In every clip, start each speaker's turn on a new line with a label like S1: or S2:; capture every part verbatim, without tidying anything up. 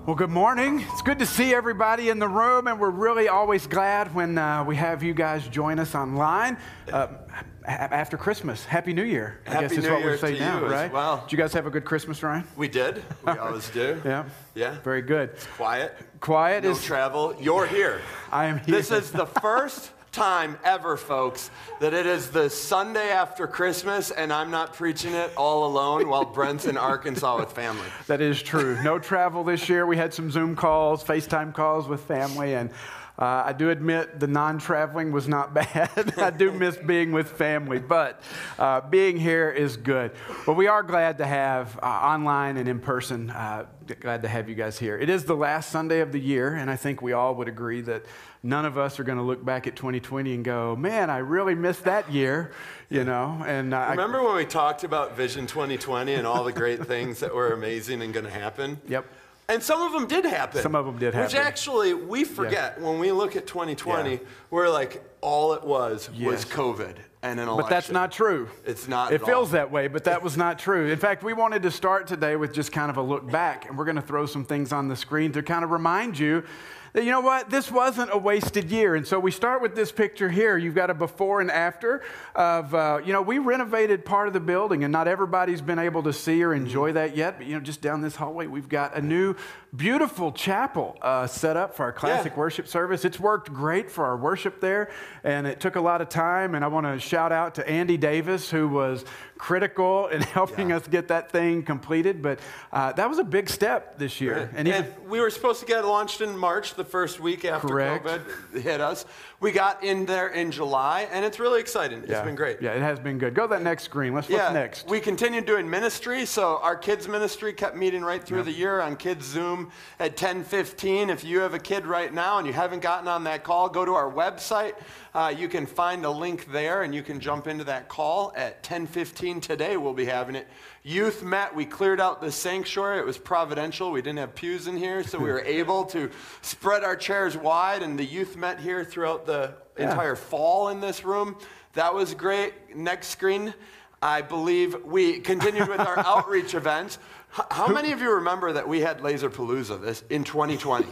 S1: Well, good morning. It's good to see everybody in the room, and we're really always glad when uh, we have you guys join us online uh, after Christmas. Happy New Year, I
S2: Happy
S1: guess is
S2: New
S1: what
S2: Year
S1: we say
S2: to
S1: now,
S2: you as
S1: right?
S2: well.
S1: Did you guys have a good Christmas, Ryan?
S2: We did. We always do.
S1: Yeah.
S2: Yeah.
S1: Very good.
S2: It's quiet.
S1: Quiet
S2: No
S1: is...
S2: travel. You're here.
S1: I am here.
S2: This is the first time ever, folks, that it is the Sunday after Christmas, and I'm not preaching it all alone while Brent's in Arkansas with family.
S1: That is true. No travel this year. We had some Zoom calls, FaceTime calls with family, and uh, I do admit the non-traveling was not bad. I do miss being with family, but uh, being here is good. But we are glad to have uh, online and in person, uh, glad to have you guys here. It is the last Sunday of the year, and I think we all would agree that none of us are going to look back at twenty twenty and go, man, I really missed that year, you know. And uh,
S2: Remember I, when we talked about Vision twenty twenty and all the great things that were amazing and going to happen?
S1: Yep.
S2: And some of them did happen.
S1: Some of them did happen.
S2: Which actually, we forget yeah. when we look at twenty twenty, yeah. we're like, all it was yes. was COVID and an election.
S1: But that's not true.
S2: It's not
S1: It
S2: at
S1: feels
S2: all.
S1: that way, but that was not true. In fact, we wanted to start today with just kind of a look back, and we're going to throw some things on the screen to kind of remind you that, you know what, this wasn't a wasted year. And so we start with this picture here. You've got a before and after of, uh, you know, we renovated part of the building, and not everybody's been able to see or enjoy that yet. But, you know, just down this hallway, we've got a new beautiful chapel uh, set up for our classic yeah. worship service. It's worked great for our worship there, and it took a lot of time. And I want to shout out to Andy Davis, who was critical in helping yeah. us get that thing completed. But uh, that was a big step this year.
S2: Right.
S1: And, even,
S2: and we were supposed to get it launched in March, the first week after
S1: correct.
S2: COVID hit us. We got in there in July, and it's really exciting. It's
S1: yeah.
S2: been great.
S1: Yeah, it has been good. Go to that next screen. Let's
S2: yeah.
S1: look next.
S2: We continued doing ministry, so our kids ministry kept meeting right through
S1: yep.
S2: the year on Kids Zoom at ten fifteen. If you have a kid right now and you haven't gotten on that call, go to our website. Uh, you can find a link there, and you can jump into that call at ten fifteen today. We'll be having it. Youth met. We cleared out the sanctuary. It was providential. We didn't have pews in here, so we were able to spread our chairs wide, and the youth met here throughout the yeah. entire fall in this room. That was great. Next screen. I believe we continued with our outreach events. H- how many of you remember that we had Laser Palooza this in twenty twenty?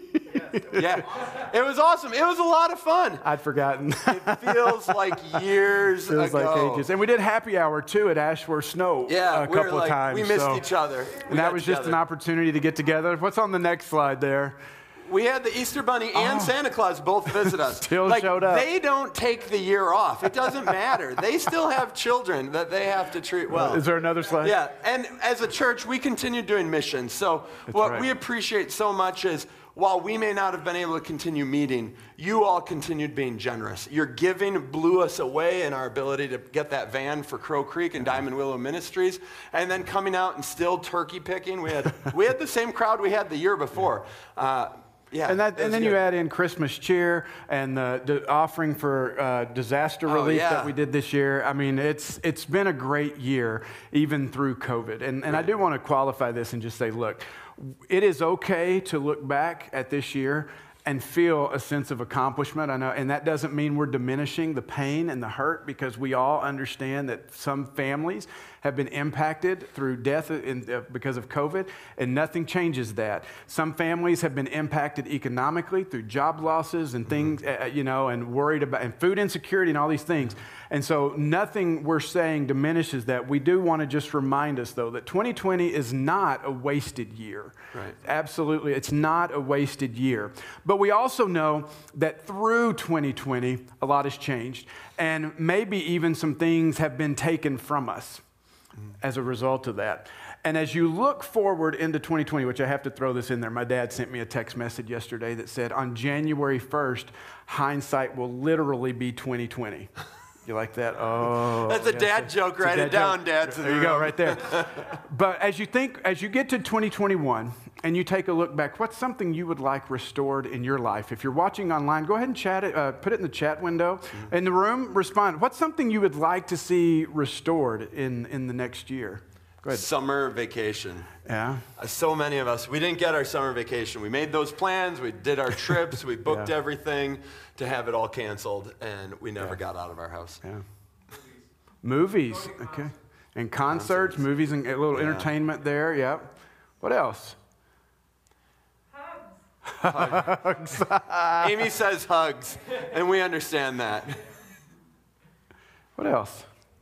S2: Yeah, it was awesome. It was a lot of fun.
S1: I'd forgotten.
S2: It feels like years
S1: feels
S2: ago.
S1: like ages. And we did happy hour too at Ashworth Snow
S2: yeah,
S1: a
S2: we
S1: couple
S2: like,
S1: of times.
S2: We missed
S1: so.
S2: each other. We
S1: and that was
S2: together.
S1: just an opportunity to get together. What's on the next slide there?
S2: We had the Easter Bunny and
S1: oh.
S2: Santa Claus both visit us.
S1: Still
S2: like,
S1: showed up.
S2: They don't take the year off. It doesn't matter. They still have children that they have to treat well.
S1: Is there another slide?
S2: Yeah, and as a church, we continue doing missions. So
S1: That's
S2: what
S1: right.
S2: we appreciate so much is, while we may not have been able to continue meeting, you all continued being generous. Your giving blew us away in our ability to get that van for Crow Creek and Diamond Willow Ministries, and then coming out and still turkey picking. We had we had the same crowd we had the year before. Uh, Yeah,
S1: and, that, and then
S2: good.
S1: you add in Christmas cheer and the, the offering for uh, disaster relief
S2: oh, yeah.
S1: that we did this year. I mean, it's it's been a great year, even through COVID. And, and I do want to qualify this and just say, look, it is okay to look back at this year and feel a sense of accomplishment. I know, and that doesn't mean we're diminishing the pain and the hurt, because we all understand that some families have been impacted through death in, uh, because of COVID, and nothing changes that. Some families have been impacted economically through job losses and things, mm-hmm. uh, you know, and worried about, and food insecurity and all these things. And so nothing we're saying diminishes that. We do want to just remind us, though, that twenty twenty is not a wasted year.
S2: Right.
S1: Absolutely, it's not a wasted year. But we also know that through twenty twenty, a lot has changed. And maybe even some things have been taken from us as a result of that. And as you look forward into twenty twenty, which I have to throw this in there, my dad sent me a text message yesterday that said, on January first, hindsight will literally be twenty twenty. You like that? Oh.
S2: That's a
S1: yes,
S2: dad
S1: yes.
S2: joke. Write it down, Dad.
S1: There you go, right there. But as you think, as you get to twenty twenty-one and you take a look back, what's something you would like restored in your life? If you're watching online, go ahead and chat it, uh, put it in the chat window. Mm-hmm. In the room, respond. What's something you would like to see restored in, in the next year? Go ahead.
S2: Summer vacation.
S1: Yeah.
S2: Uh, so many of us, we didn't get our summer vacation. We made those plans, we did our trips, we booked
S1: yeah.
S2: everything to have it all canceled, and we never
S1: yeah.
S2: got out of our house.
S1: Yeah. Movies, okay. And concerts,
S2: Concerts.
S1: movies, and a little
S2: Yeah.
S1: entertainment there, yep. What else?
S2: Hugs. Amy says hugs, and we understand that.
S1: What else?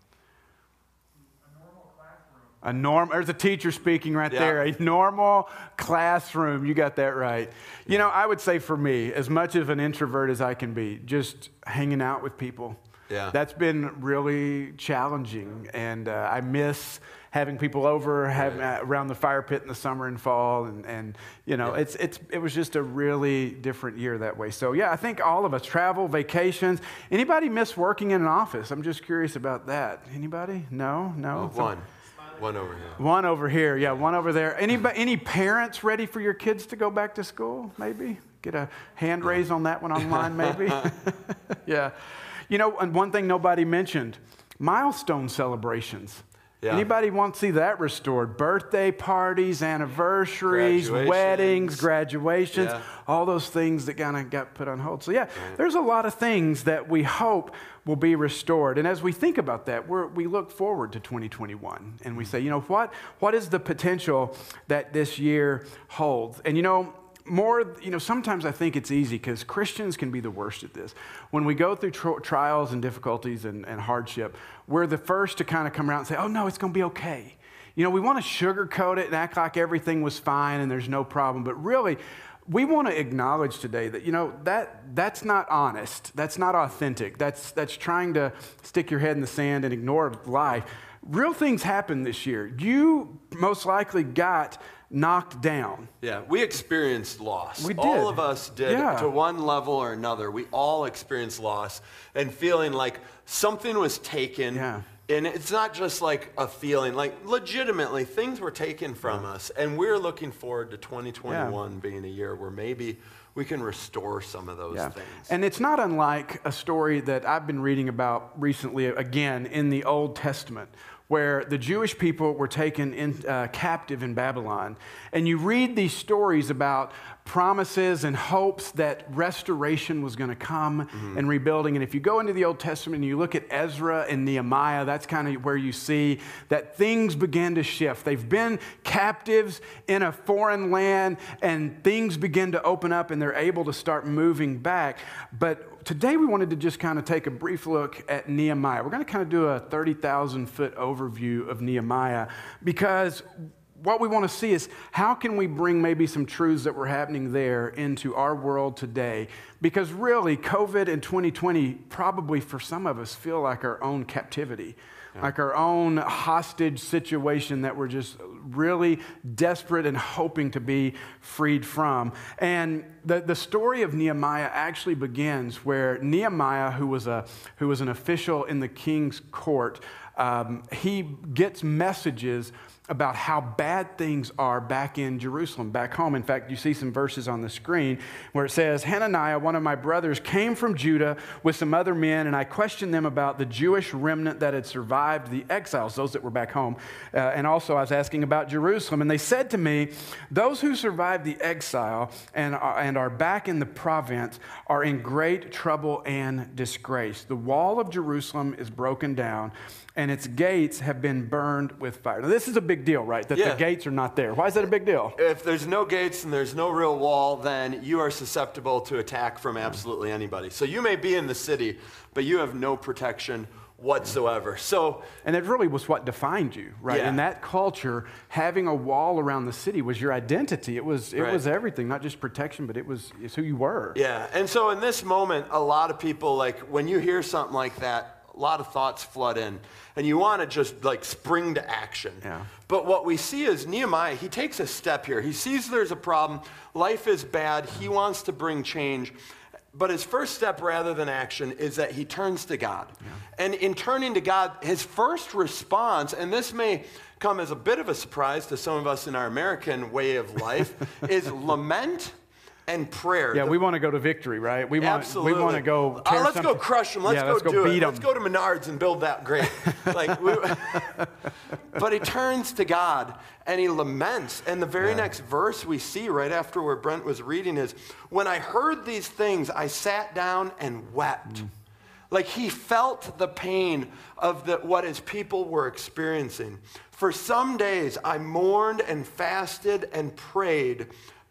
S1: A norm, there's a teacher speaking right
S2: Yeah.
S1: there. A normal classroom. You got that right. You know, I would say for me, as much of an introvert as I can be, just hanging out with people.
S2: Yeah.
S1: That's been really challenging. And uh, I miss having people over, having, uh, around the fire pit in the summer and fall. And, and you know,
S2: Yeah.
S1: it's, it's, it was just a really different year that way. So, yeah, I think all of us, travel, vacations. Anybody miss working in an office? I'm just curious about that. Anybody? No? No?
S2: Oh, one. One over here.
S1: One over here, yeah, one over there. Anybody, any parents ready for your kids to go back to school, maybe? Get a hand raise on that one online, maybe? Yeah. You know, and one thing nobody mentioned, milestone celebrations.
S2: Yeah.
S1: Anybody want to see that restored? Birthday parties, anniversaries,
S2: Graduations.
S1: weddings, graduations,
S2: Yeah.
S1: all those things that kind of got put on hold. So yeah, there's a lot of things that we hope will be restored. And as we think about that, we're, we look forward to twenty twenty-one and we say, you know, what, what is the potential that this year holds? And you know, more, you know, sometimes I think it's easy because Christians can be the worst at this. When we go through tri- trials and difficulties and, and hardship, we're the first to kind of come around and say, oh, no, it's going to be okay. You know, we want to sugarcoat it and act like everything was fine and there's no problem. But really, we want to acknowledge today that, you know, that that's not honest. That's not authentic. That's, that's trying to stick your head in the sand and ignore life. Real things happened this year. You most likely got knocked down.
S2: Yeah, we experienced loss.
S1: We did.
S2: All of us did,
S1: Yeah.
S2: to one level or another. We all experienced loss and feeling like something was taken.
S1: Yeah.
S2: And it's not just like a feeling, like legitimately things were taken from us. And we're looking forward to twenty twenty-one being a year where maybe we can restore some of those
S1: Yeah.
S2: things.
S1: And it's not unlike a story that I've been reading about recently, again, in the Old Testament, where the Jewish people were taken in, uh, captive in Babylon. And you read these stories about promises and hopes that restoration was going to come mm-hmm. and rebuilding. And if you go into the Old Testament and you look at Ezra and Nehemiah, that's kind of where you see that things began to shift. They've been captives in a foreign land and things begin to open up and they're able to start moving back. But today we wanted to just kind of take a brief look at Nehemiah. We're going to kind of do a thirty thousand foot overview of Nehemiah because what we want to see is how can we bring maybe some truths that were happening there into our world today? Because really, COVID and twenty twenty probably for some of us feel like our own captivity, yeah. like our own hostage situation that we're just really desperate and hoping to be freed from. And the, the story of Nehemiah actually begins where Nehemiah, who was a who was an official in the king's court, um, he gets messages about how bad things are back in Jerusalem, back home. In fact, you see some verses on the screen where it says, Hananiah, one of my brothers, came from Judah with some other men, and I questioned them about the Jewish remnant that had survived the exiles, those that were back home. Uh, and also I was asking about Jerusalem. And they said to me, those who survived the exile and are, and are back in the province are in great trouble and disgrace. The wall of Jerusalem is broken down, and its gates have been burned with fire. Now, this is a big deal, right? That
S2: yeah.
S1: the gates are not there. Why is that a big deal?
S2: If there's no gates and there's no real wall, then you are susceptible to attack from absolutely anybody. So you may be in the city, but you have no protection whatsoever. So,
S1: and it really was what defined you, right?
S2: Yeah.
S1: In that culture, having a wall around the city was your identity. It was it
S2: right.
S1: was everything, not just protection, but it was it's who you were.
S2: Yeah, and so in this moment, a lot of people, like, when you hear something like that, a lot of thoughts flood in, and you want to just like spring to action.
S1: Yeah.
S2: But what we see is Nehemiah, he takes a step here. He sees there's a problem. Life is bad. He wants to bring change. But his first step, rather than action, is that he turns to God. Yeah. And in turning to God, his first response, and this may come as a bit of a surprise to some of us in our American way of life, is lament and prayer.
S1: Yeah,
S2: the,
S1: we want to go to victory, right? We want,
S2: absolutely.
S1: We want to go tear
S2: uh, let's
S1: something.
S2: go crush them. Let's
S1: yeah,
S2: go
S1: let's go
S2: do
S1: beat
S2: it.
S1: them.
S2: Let's go to Menards and build that great. like, we, But he turns to God and he laments. And the very
S1: yeah.
S2: next verse we see right after where Brent was reading is, when I heard these things, I sat down and wept. Mm. Like he felt the pain of the, what his people were experiencing. For some days I mourned and fasted and prayed,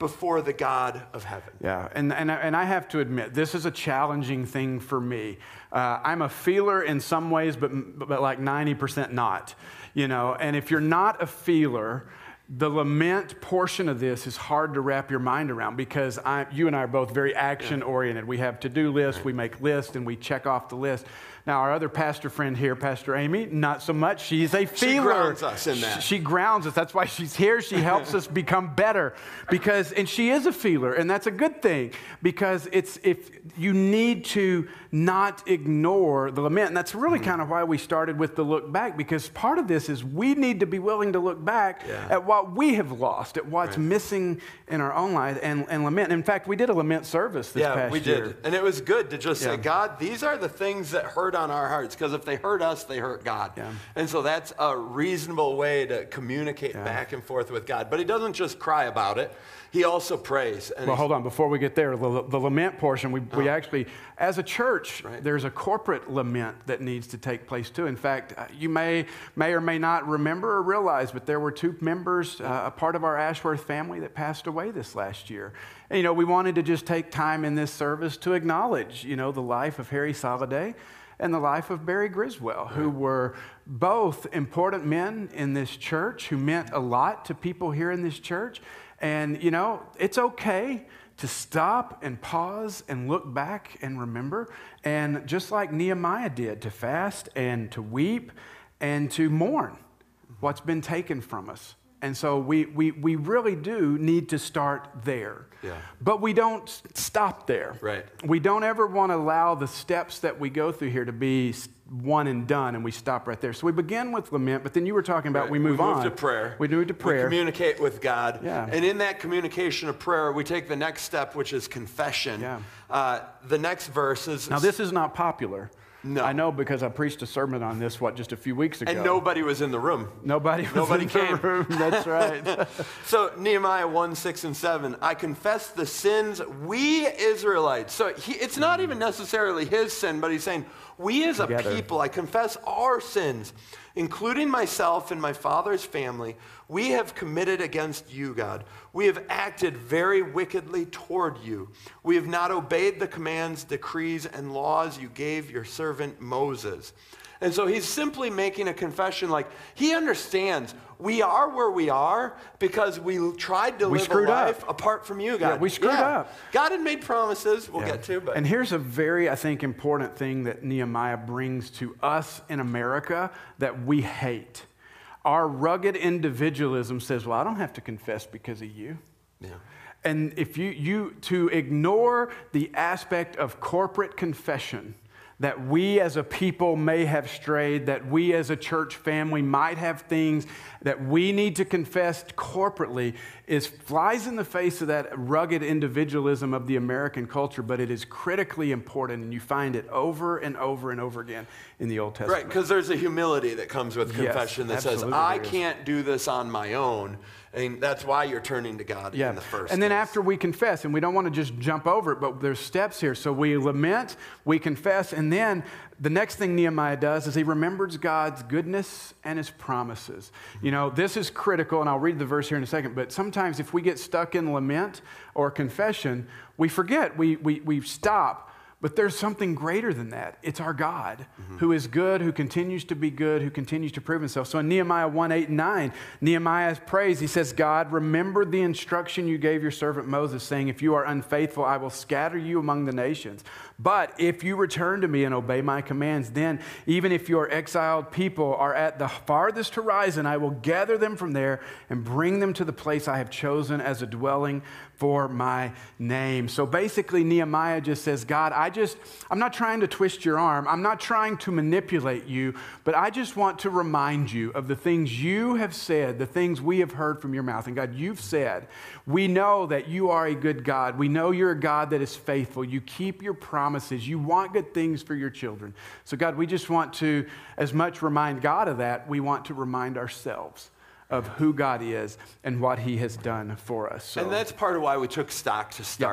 S2: before the God of heaven.
S1: Yeah, and, and, and I have to admit, this is a challenging thing for me. Uh, I'm a feeler in some ways, but, but like ninety percent not, you know. And if you're not a feeler, the lament portion of this is hard to wrap your mind around because I, you and I are both very action-oriented. We have to-do lists, right. We make lists, and we check off the list. Now, our other pastor friend here, Pastor Amy, not so much. She's a feeler.
S2: She grounds us in that.
S1: She, she grounds us. That's why she's here. She helps us become better because, and she is a feeler, and that's a good thing because it's if you need to not ignore the lament, and that's really mm-hmm. kind of why we started with the look back because part of this is we need to be willing to look back yeah. at what we have lost, at what's right. missing in our own life, and, and lament. In fact, we did a lament service this
S2: yeah,
S1: past
S2: we
S1: year.
S2: did, and it was good to just
S1: yeah.
S2: say, God, these are the things that hurt on our hearts, because if they hurt us, they hurt God.
S1: Yeah.
S2: And so that's a reasonable way to communicate yeah. back and forth with God. But he doesn't just cry about it. He also prays. And
S1: well, hold on. Before we get there, the, the lament portion, we, oh. we actually, as a church, right. there's a corporate lament that needs to take place too. In fact, you may may or may not remember or realize, but there were two members, uh, a part of our Ashworth family that passed away this last year. And, you know, we wanted to just take time in this service to acknowledge, you know, the life of Harry Soliday and the life of Barry Griswold, right. who were both important men in this church, who meant a lot to people here in this church. And, you know, it's okay to stop and pause and look back and remember. And just like Nehemiah did, to fast and to weep and to mourn what's been taken from us. And so we, we, we really do need to start there.
S2: Yeah.
S1: But we don't stop there.
S2: Right.
S1: We don't ever want to allow the steps that we go through here to be one and done, and we stop right there. So we begin with lament, but then you were talking about
S2: right.
S1: we move
S2: we move
S1: on.
S2: to prayer.
S1: We move to prayer.
S2: We communicate with God.
S1: Yeah.
S2: And in that communication of prayer, we take the next step, which is confession.
S1: Yeah.
S2: Uh, the next verse is...
S1: Now, this is not popular.
S2: No.
S1: I know because I preached a sermon on this, what, just a few weeks ago.
S2: And nobody was in the room.
S1: Nobody was
S2: nobody
S1: in
S2: came.
S1: the room. That's right.
S2: So Nehemiah one, six, and seven, I confess the sins we Israelites. So he, it's not even necessarily his sin, but he's saying, we as
S1: Together.
S2: a people, I confess our sins, including myself and my father's family. We have committed against you, God. We have acted very wickedly toward you. We have not obeyed the commands, decrees, and laws you gave your servant Moses. And so he's simply making a confession like he understands we are where we are because we tried to
S1: we
S2: live a life
S1: up.
S2: apart from you, God.
S1: Yeah, we screwed
S2: yeah.
S1: up.
S2: God had made promises we'll
S1: yeah.
S2: get to. But.
S1: And here's a very, I think, important thing that Nehemiah brings to us in America that we hate. Our rugged individualism says, well, I don't have to confess because of you.
S2: Yeah.
S1: And if you, you to ignore the aspect of corporate confession, that we as a people may have strayed, that we as a church family might have things that we need to confess corporately, is flies in the face of that rugged individualism of the American culture, but it is critically important, and you find it over and over and over again in the Old Testament.
S2: Right, because there's a humility that comes with confession
S1: yes,
S2: that says,
S1: absolutely
S2: I
S1: there is.
S2: can't do this on my own. And that's why you're turning to God
S1: yeah.
S2: in the first
S1: And then
S2: place.
S1: after we confess, and we don't want to just jump over it, but there's steps here. So we lament, we confess, and then the next thing Nehemiah does is he remembers God's goodness and his promises. You know, this is critical, and I'll read the verse here in a second, but sometimes if we get stuck in lament or confession, we forget, we, we, we stop. But there's something greater than that. It's our God mm-hmm. who is good, who continues to be good, who continues to prove himself. So in Nehemiah one, eight, and nine, Nehemiah prays. He says, God, remember the instruction you gave your servant Moses, saying, if you are unfaithful, I will scatter you among the nations. But if you return to me and obey my commands, then even if your exiled people are at the farthest horizon, I will gather them from there and bring them to the place I have chosen as a dwelling for my name. So basically, Nehemiah just says, God, I just, I'm not trying to twist your arm. I'm not trying to manipulate you, but I just want to remind you of the things you have said, the things we have heard from your mouth. And God, you've said, we know that you are a good God. We know you're a God that is faithful. You keep your promises. You want good things for your children. So God, we just want to, as much remind God of that, we want to remind ourselves of who God is and what he has done for us. So.
S2: And that's part of why we took stock to start.
S1: Yeah.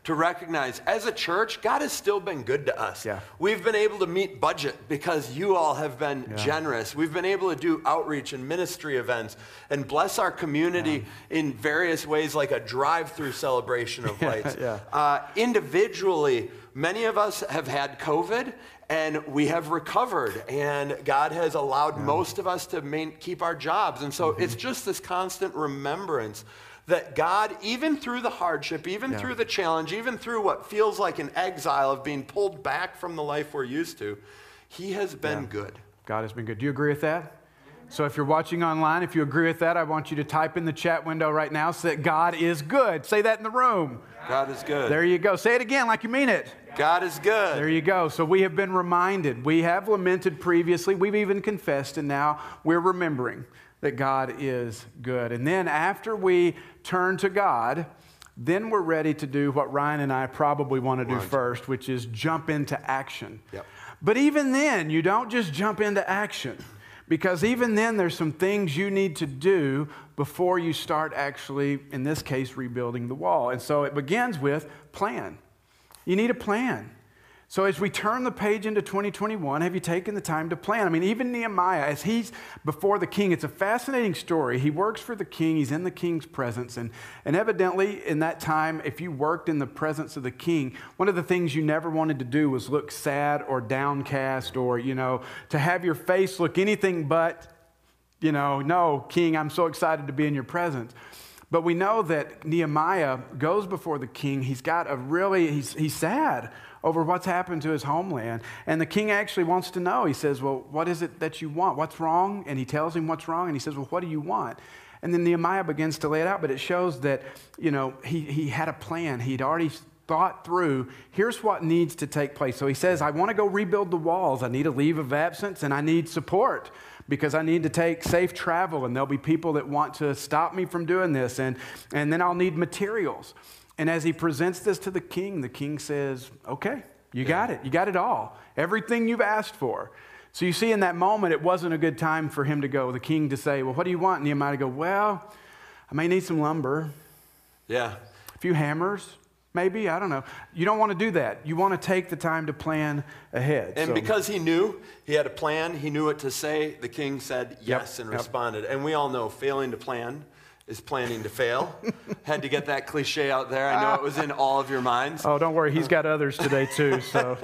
S2: to recognize as a church, God has still been good to us.
S1: Yeah.
S2: We've been able to meet budget because you all have been
S1: Yeah.
S2: generous. We've been able to do outreach and ministry events and bless our community yeah. in various ways, like a drive-through celebration of lights.
S1: yeah.
S2: uh, individually, many of us have had COVID, and we have recovered, and God has allowed yeah. most of us to main, keep our jobs. And so mm-hmm. it's just this constant remembrance that God, even through the hardship, even yeah. through the challenge, even through what feels like an exile of being pulled back from the life we're used to, he has been yeah. good.
S1: God has been good. Do you agree with that? So if you're watching online, if you agree with that, I want you to type in the chat window right now, say that God is good. Say that in the room.
S2: God is good.
S1: There you go. Say it again like you mean it.
S2: God is good.
S1: There you go. So we have been reminded. We have lamented previously. We've even confessed, and now we're remembering that God is good. And then after we turn to God, then we're ready to do what Ryan and I probably want to do right. first, which is jump into action.
S2: Yep.
S1: But even then, you don't just jump into action, because even then there's some things you need to do before you start actually, in this case, rebuilding the wall. And so it begins with plan. You need a plan. So as we turn the page into twenty twenty-one, have you taken the time to plan? I mean, even Nehemiah, as he's before the king, it's a fascinating story. He works for the king. He's in the king's presence. And, and evidently, in that time, if you worked in the presence of the king, one of the things you never wanted to do was look sad or downcast or, you know, to have your face look anything but, you know, no, king, I'm so excited to be in your presence. But we know that Nehemiah goes before the king. He's got a really, he's, he's sad over what's happened to his homeland. And the king actually wants to know. He says, well, what is it that you want? What's wrong? And he tells him what's wrong. And he says, well, what do you want? And then Nehemiah begins to lay it out. But it shows that, you know, he, he had a plan. He'd already thought through, here's what needs to take place. So he says, I want to go rebuild the walls. I need a leave of absence, and I need support, because I need to take safe travel, and there'll be people that want to stop me from doing this, and, and then I'll need materials. And as he presents this to the king, the king says, okay, you yeah. got it. You got it all. Everything you've asked for. So you see, in that moment, it wasn't a good time for him to go, the king to say, well, what do you want? And Nehemiah to go, well, I may need some lumber.
S2: Yeah.
S1: A few hammers. Maybe, I don't know. You don't want to do that. You want to take the time to plan ahead.
S2: And
S1: so.
S2: because he knew, he had a plan, he knew what to say, the king said yes
S1: yep,
S2: and
S1: yep.
S2: responded. And we all know failing to plan is planning to fail. Had to get that cliche out there. I know it was in all of your minds.
S1: Oh, don't worry. He's got others today too. So,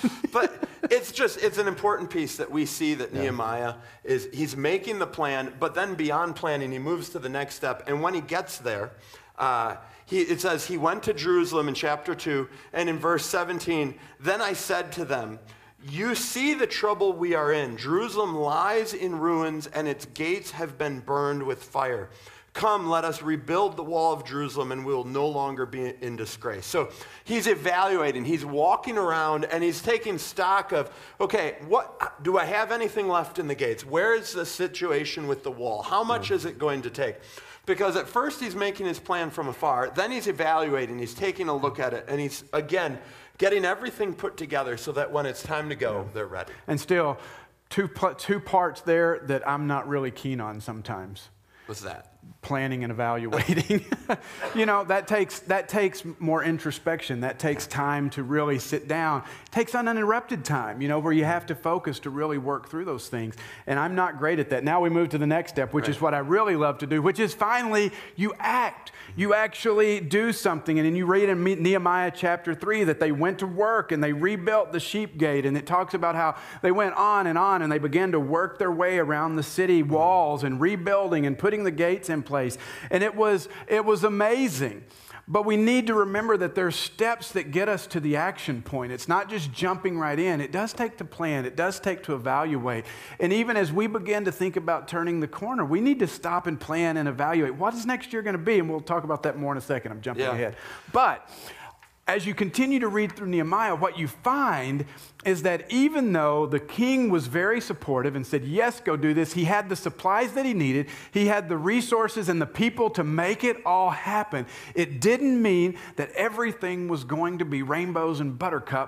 S2: But it's just, it's an important piece that we see that yeah. Nehemiah is, he's making the plan, but then beyond planning, he moves to the next step. And when he gets there, uh, He, it says, he went to Jerusalem in chapter two, and in verse seventeen, then I said to them, you see the trouble we are in. Jerusalem lies in ruins, and its gates have been burned with fire. Come, let us rebuild the wall of Jerusalem, and we will no longer be in disgrace. So he's evaluating, he's walking around, and he's taking stock of, okay, what do I have anything left in the gates? Where is the situation with the wall? How much yeah. is it going to take? Because at first he's making his plan from afar, then he's evaluating, he's taking a look at it, and he's, again, getting everything put together so that when it's time to go, yeah. they're ready.
S1: And still, two, two parts there that I'm not really keen on sometimes.
S2: What's that?
S1: Planning and evaluating. You know, that takes that takes more introspection. That takes time to really sit down. It takes uninterrupted time, you know, where you have to focus to really work through those things. And I'm not great at that. Now we move to the next step, which right. is what I really love to do, which is finally you act. You actually do something. And then you read in Nehemiah chapter three that they went to work and they rebuilt the sheep gate. And it talks about how they went on and on and they began to work their way around the city walls and rebuilding and putting the gates in place. And it was, it was amazing. But we need to remember that there's steps that get us to the action point. It's not just jumping right in. It does take to plan. It does take to evaluate. And even as we begin to think about turning the corner, we need to stop and plan and evaluate. What is next year going to be? And we'll talk about that more in a second. I'm jumping
S2: yeah.
S1: ahead. But as you continue to read through Nehemiah, what you find is that even though the king was very supportive and said, yes, go do this, he had the supplies that he needed, he had the resources and the people to make it all happen. It didn't mean that everything was going to be rainbows and buttercups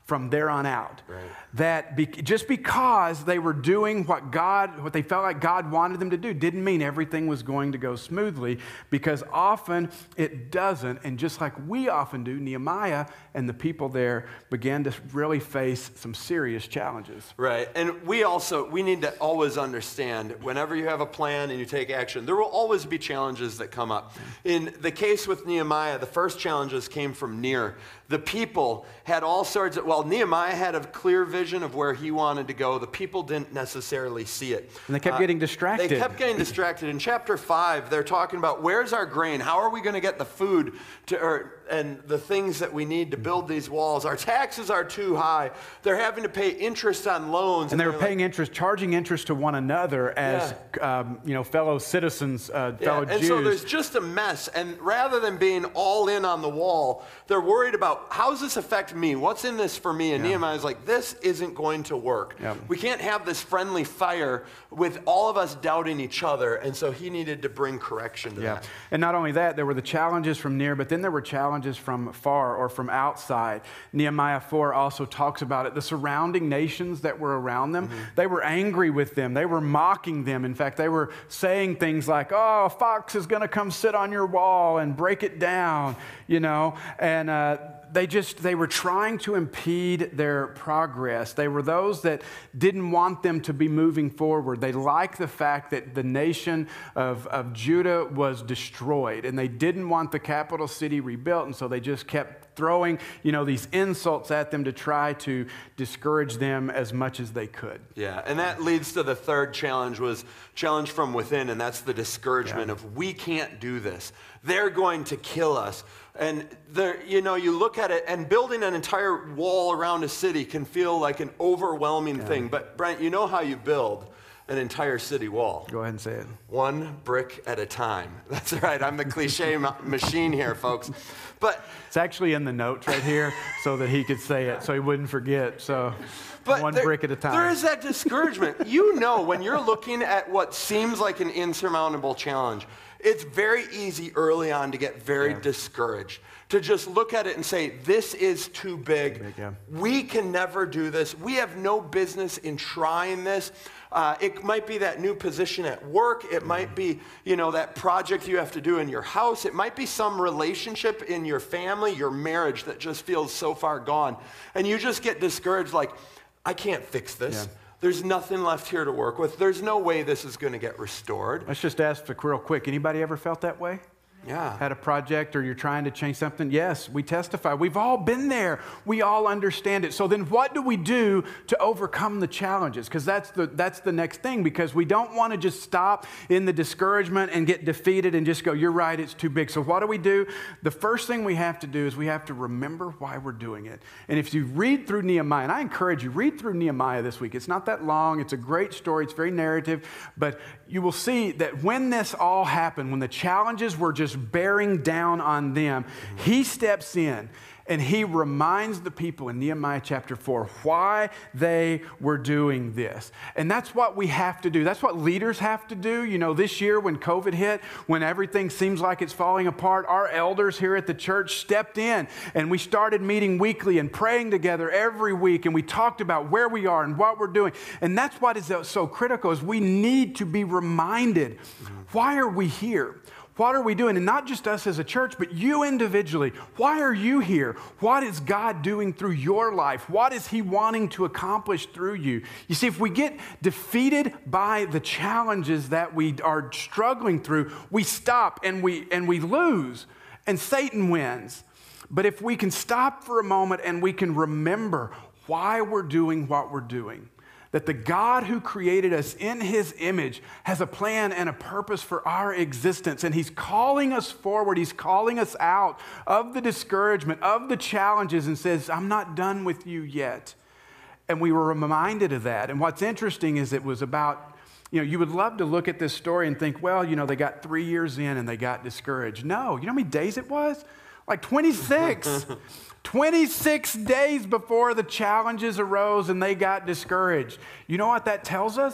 S1: from there on out.
S2: Right.
S1: That be, just because they were doing what God, what they felt like God wanted them to do, didn't mean everything was going to go smoothly, because often it doesn't. And just like we often do, Nehemiah and the people there began to really face some serious challenges.
S2: Right. And we also, we need to always understand, whenever you have a plan and you take action, there will always be challenges that come up. In the case with Nehemiah, the first challenges came from near. The people had all sorts of, well, Nehemiah had a clear vision of where he wanted to go. The people didn't necessarily see it.
S1: And they kept
S2: Uh,
S1: getting distracted.
S2: They kept getting distracted. In chapter five, they're talking about, where's our grain? How are we going to get the food to, or, and the things that we need to build these walls? Our taxes are too high. They're having to pay interest on loans.
S1: And they were
S2: they're
S1: paying
S2: like,
S1: interest, charging interest to one another as um, you know, fellow citizens, uh,
S2: Yeah,
S1: fellow
S2: and
S1: Jews.
S2: so there's just a mess. And rather than being all in on the wall, they're worried about, how does this affect me? What's in this for me? And
S1: Yeah.
S2: Nehemiah's like, this isn't going to work.
S1: Yeah.
S2: We can't have this friendly fire with all of us doubting each other. And so he needed to bring correction to
S1: Yeah.
S2: that.
S1: And not only that, there were the challenges from near, but then there were challenges from far or from outside. Nehemiah four also talks about it. The surrounding nations that were around them, mm-hmm. they were angry with them. They were mocking them. In fact, they were saying things like, oh, a fox is going to come sit on your wall and break it down, you know, and uh, they just, they were trying to impede their progress. They were those that didn't want them to be moving forward. They liked the fact that the nation of, of Judah was destroyed, and they didn't want the capital city rebuilt, and so they just kept throwing, you know, these insults at them to try to discourage them as much as they could.
S2: Yeah, and that leads to the third challenge, was challenge from within, and that's the discouragement
S1: Yeah.
S2: of, we can't do this. They're going to kill us. And there, you know, you look at it, and building an entire wall around a city can feel like an overwhelming
S1: Yeah.
S2: thing. But Brent, you know how you build an entire city wall?
S1: Go ahead and say it.
S2: One brick at a time. That's right. I'm the cliche ma- machine here, folks. But
S1: It's actually in the notes right here so that he could say it, so he wouldn't forget. So
S2: But
S1: one
S2: there,
S1: brick at a time.
S2: There is that discouragement. You know, when you're looking at what seems like an insurmountable challenge, it's very easy early on to get very
S1: Yeah.
S2: discouraged, to just look at it and say, this is too big.
S1: Big, yeah.
S2: We can never do this. We have no business in trying this. Uh, it might be that new position at work. It might be, you know, that project you have to do in your house. It might be some relationship in your family, your marriage that just feels so far gone. And you just get discouraged, like, I can't fix this.
S1: Yeah.
S2: There's nothing left here to work with. There's no way this is going to get restored.
S1: Let's just ask real quick. Anybody ever felt that way?
S2: Yeah.
S1: Had a project or you're trying to change something? Yes, we testify. We've all been there. We all understand it. So then what do we do to overcome the challenges? Because that's the, that's the next thing, because we don't want to just stop in the discouragement and get defeated and just go, you're right, it's too big. So what do we do? The first thing we have to do is we have to remember why we're doing it. And if you read through Nehemiah, and I encourage you, read through Nehemiah this week. It's not that long. It's a great story. It's very narrative. But you will see that when this all happened, when the challenges were just bearing down on them, he steps in and he reminds the people in Nehemiah chapter four why they were doing this. And that's what we have to do. That's what leaders have to do. You know, this year when COVID hit, when everything seems like it's falling apart, our elders here at the church stepped in and we started meeting weekly and praying together every week, and we talked about where we are and what we're doing. And that's what is so critical, is we need to be reminded, why are we here? What are we doing? And not just us as a church, but you individually. Why are you here? What is God doing through your life? What is he wanting to accomplish through you? You see, if we get defeated by the challenges that we are struggling through, we stop and we, and we lose, and Satan wins. But if we can stop for a moment and we can remember why we're doing what we're doing, that the God who created us in his image has a plan and a purpose for our existence. And he's calling us forward. He's calling us out of the discouragement, of the challenges, and says, I'm not done with you yet. And we were reminded of that. And what's interesting is it was about, you know, you would love to look at this story and think, well, you know, they got three years in and they got discouraged. No, you know how many days it was? Like twenty-six. twenty-six days before the challenges arose and they got discouraged. You know what that tells us?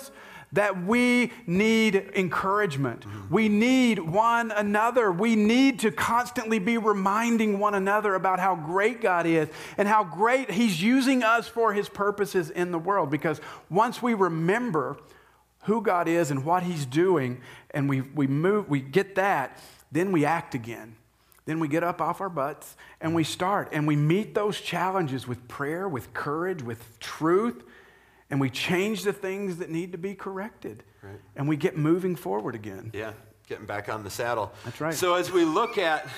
S1: that we need encouragement. Mm-hmm. We need one another. We need to constantly be reminding one another about how great God is and how great He's using us for His purposes in the world. Because once we remember who God is and what He's doing, and we, we move, we get that, then we act again. Then we get up off our butts and we start and we meet those challenges with prayer, with courage, with truth, and we change the things that need to be corrected. Right. And we get moving forward again.
S2: Yeah, getting back on the saddle.
S1: That's right.
S2: So as we look at,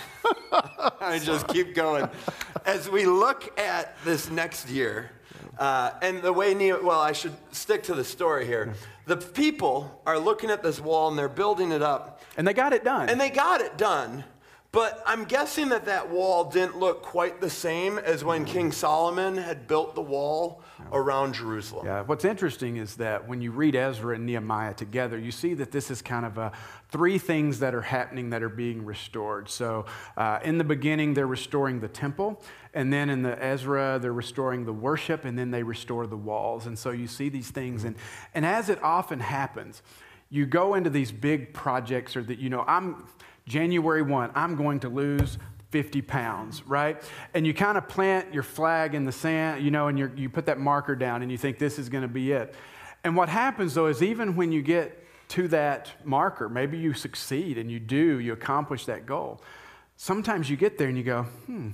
S2: I just keep going. As we look at this next year, uh, and the way Nehemiah, well, I should stick to the story here. The people are looking at this wall and they're building it up.
S1: And they got it done.
S2: And they got it done. But I'm guessing that that wall didn't look quite the same as when King Solomon had built the wall around Jerusalem.
S1: Yeah, what's interesting is that when you read Ezra and Nehemiah together, you see that this is kind of a, three things that are happening that are being restored. So uh, in the beginning, they're restoring the temple. And then in the Ezra, they're restoring the worship. And then they restore the walls. And so you see these things. And, and as it often happens, you go into these big projects or that, you know, I'm... January first, I'm going to lose fifty pounds, right? And you kind of plant your flag in the sand, you know, and you you put that marker down and you think this is going to be it. And what happens, though, is even when you get to that marker, maybe you succeed and you do, you accomplish that goal. Sometimes you get there and you go, hmm,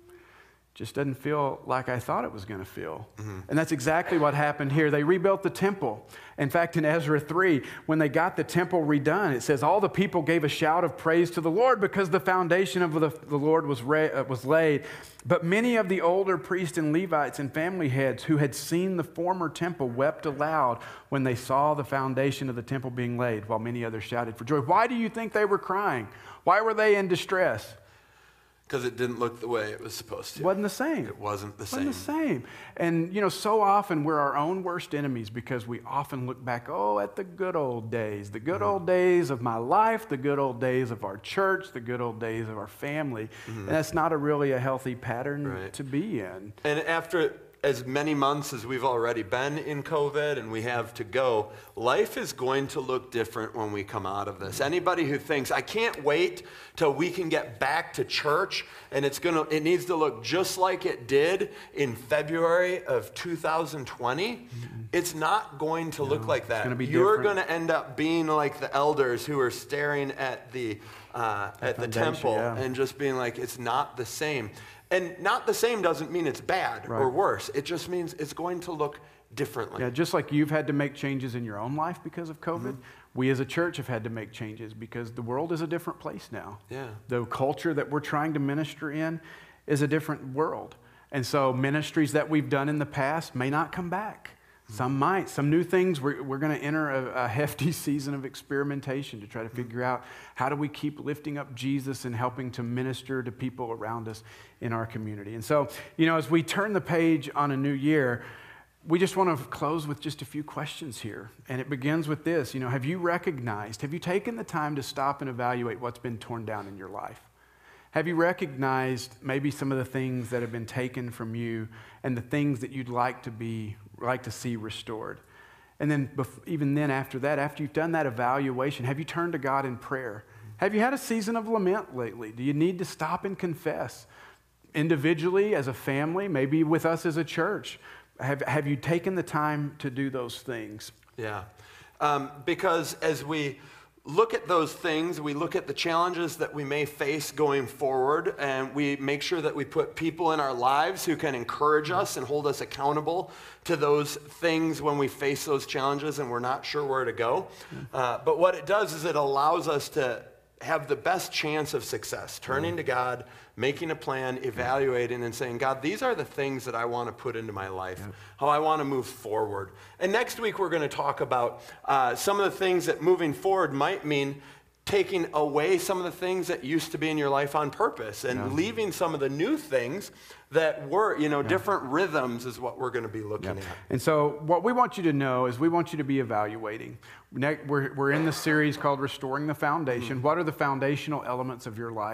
S1: just doesn't feel like I thought it was going to feel. Mm-hmm. And that's exactly what happened here. They rebuilt the temple. In fact, in Ezra three, when they got the temple redone, it says all the people gave a shout of praise to the Lord because the foundation of the, the Lord was, ra- uh, was laid. But many of the older priests and Levites and family heads who had seen the former temple wept aloud when they saw the foundation of the temple being laid, while many others shouted for joy. Why do you think they were crying? Why were they in distress?
S2: Because it didn't look the way it was supposed to.
S1: It wasn't the same.
S2: It wasn't the
S1: it
S2: same.
S1: wasn't the same. And, you know, so often we're our own worst enemies because we often look back, oh, at the good old days, the good mm-hmm. old days of my life, the good old days of our church, the good old days of our family. Mm-hmm. And that's not a really a healthy pattern right. to be in.
S2: And after as many months as we've already been in COVID and we have to go, life is going to look different when we come out of this. Anybody who thinks, I can't wait till we can get back to church and it's gonna, it needs to look just like it did in February of two thousand twenty, mm-hmm. it's not going to no, look like that. Be You're going to end up being like the elders who are staring at the, uh, at the temple yeah. and just being like, it's not the same. And not the same doesn't mean it's bad right. or worse. It just means it's going to look differently.
S1: Yeah, just like you've had to make changes in your own life because of COVID, mm-hmm. we as a church have had to make changes because the world is a different place now.
S2: Yeah.
S1: The culture that we're trying to minister in is a different world. And so ministries that we've done in the past may not come back. Some might. Some new things. We're, we're going to enter a, a hefty season of experimentation to try to figure out how do we keep lifting up Jesus and helping to minister to people around us in our community. And so, you know, as we turn the page on a new year, we just want to close with just a few questions here. And it begins with this. You know, have you recognized, have you taken the time to stop and evaluate what's been torn down in your life? Have you recognized maybe some of the things that have been taken from you and the things that you'd like to be like to see restored? And then even then after that, after you've done that evaluation, have you turned to God in prayer? Have you had a season of lament lately? Do you need to stop and confess? Individually, as a family, maybe with us as a church, have, have you taken the time to do those things?
S2: Yeah, um, because as we look at those things, we look at the challenges that we may face going forward, and we make sure that we put people in our lives who can encourage us and hold us accountable to those things when we face those challenges and we're not sure where to go. Uh, but what it does is it allows us to have the best chance of success, turning to God, making a plan, evaluating, and saying, God, these are the things that I want to put into my life, yep. how I want to move forward. And next week, we're going to talk about uh, some of the things that moving forward might mean taking away some of the things that used to be in your life on purpose and yeah. leaving some of the new things that were, you know, yeah. different rhythms is what we're going to be looking yeah. at.
S1: And so what we want you to know is we want you to be evaluating. We're, we're in the series called Restoring the Foundation. Mm-hmm. What are the foundational elements of your life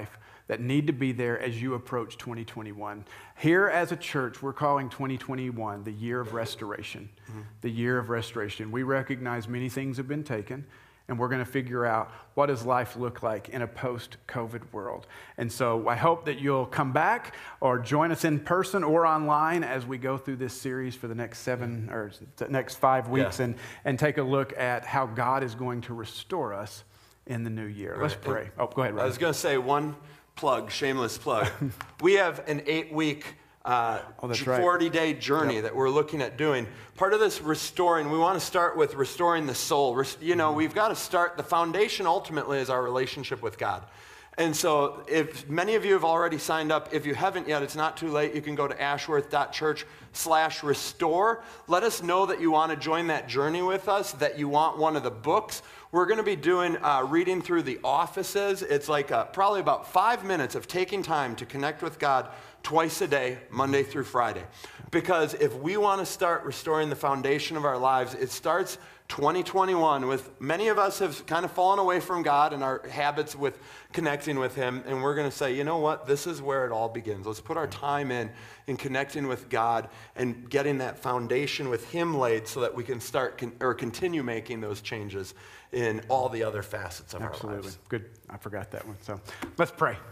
S1: that need to be there as you approach twenty twenty-one. Here as a church, we're calling twenty twenty-one the year of restoration, mm-hmm. the year of restoration. We recognize many things have been taken, and we're going to figure out what does life look like in a post-COVID world. And so I hope that you'll come back or join us in person or online as we go through this series for the next seven or the next five weeks yeah. and, and take a look at how God is going to restore us in the new year. Right. Let's pray. And, oh, go ahead, Ryan.
S2: I was going to say one plug, shameless plug. We have an eight-week Uh,
S1: oh, that's right.
S2: forty-day journey yep. that we're looking at doing. Part of this restoring, we want to start with restoring the soul. Res- you know, mm-hmm. we've got to start, the foundation ultimately is our relationship with God. And so if many of you have already signed up, if you haven't yet, it's not too late. You can go to ashworth.church slash restore. Let us know that you want to join that journey with us, that you want one of the books. We're going to be doing, uh, reading through the offices. It's like uh, probably about five minutes of taking time to connect with God twice a day, Monday through Friday. Because if we want to start restoring the foundation of our lives, it starts twenty twenty-one with many of us have kind of fallen away from God and our habits with connecting with him. And we're going to say, you know what? This is where it all begins. Let's put our time in in connecting with God and getting that foundation with him laid so that we can start con- or continue making those changes in all the other facets of
S1: Absolutely.
S2: our lives.
S1: Good. I forgot that one. So let's pray.